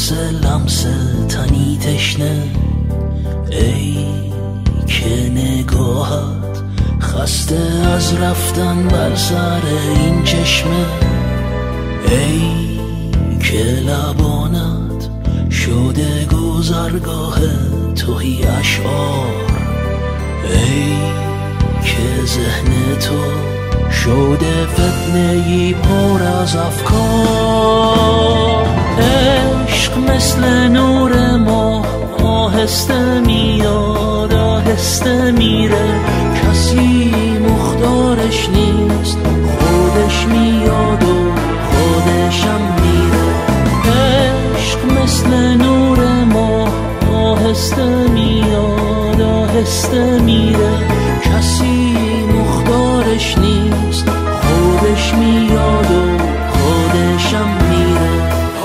واسه لمس تنی تشنه، ای که نگاهت خسته از رفتن بر سر این چشمه، ای که لبانت شده گذرگاه توهی اشعار، ای که ذهن تو شده فتنه‌ای پر از افکار. عشق مثل نور ماه آهسته میاد آهسته میره، کسی مختارش نیست، خودش میاد و خودشم میره. عشق مثل نور ماه آهسته میاد آهسته میره، کسی مختارش نیست، خودش میاد و خودشم میره.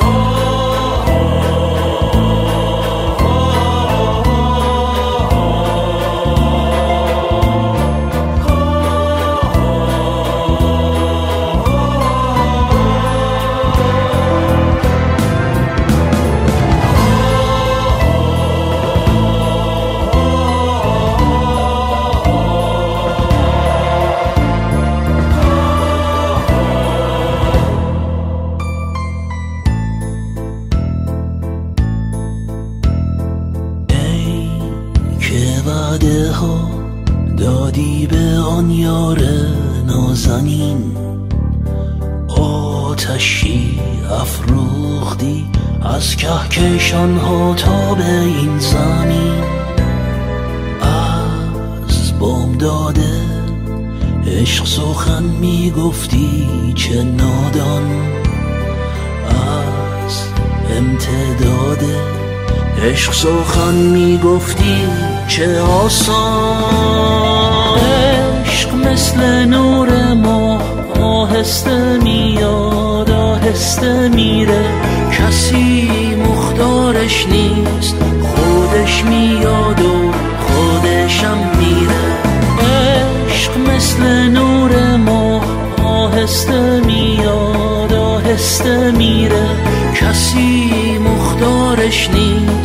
وعده ها دادی به آن یار نازنین، آتشی افروختی از کهکشان ها تا به این زمین. از بامداده عشق سخن میگفتی چه نادان، از امتداده عشق سخن میگفتی چه آسان. عشق مثل نور ماه آهسته میاد آهسته میره، کسی مختارش نیست، خودش میاد و خودشم میره. عشق مثل نور ماه آهسته میاد آهسته میره، کسی مختارش نیست،